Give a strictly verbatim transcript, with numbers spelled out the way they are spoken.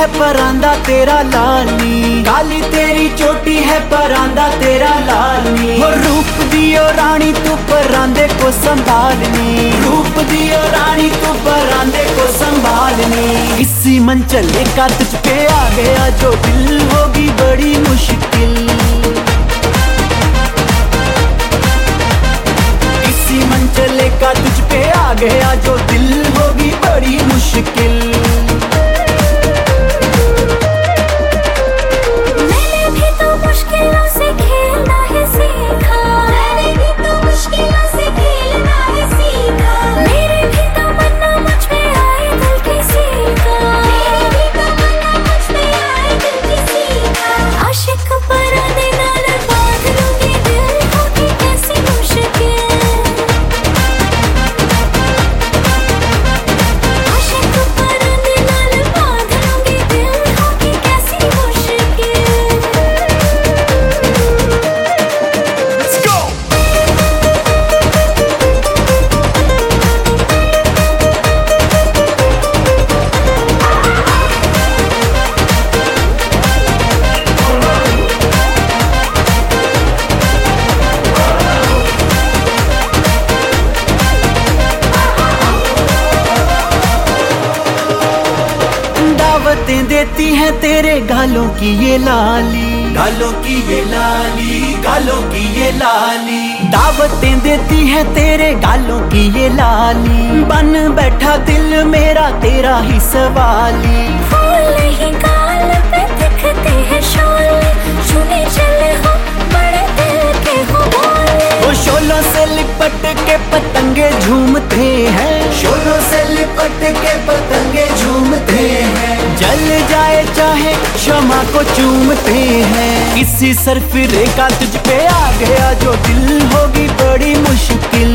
है परांदा तेरा लाल नी, काली तेरी चोटी है परांदा तेरा लाल नी। हो रूप दियो रानी तू परांदे को संभालनी, रूप दियो रानी तू परांदे को संभालनी। इसी मन चले का तुझ पे आ गया जो दिल होगी बड़ी मुश्किल, इसी मन चले का तुझ पे आ गया जो दिल होगी बड़ी मुश्किल। दावतें देती है तेरे गालों की ये लाली, गालों की ये लाली, गालों की ये लाली। दावतें देती है तेरे गालों की ये लाली, बन बैठा दिल मेरा तेरा ही सवाली। फूल ही गाल पे दिखते हैं शोले, छूने चले हो बड़े दिल के हो बोले। वो शोलों से लिपट के पतंगे झूमते हैं, शोलों से लिपट के पतंगे झूमते हैं। जल जाए चाहे क्षमा को चूमते हैं, इसी सरफिरे का तुझ पे आ गया जो दिल होगी बड़ी मुश्किल।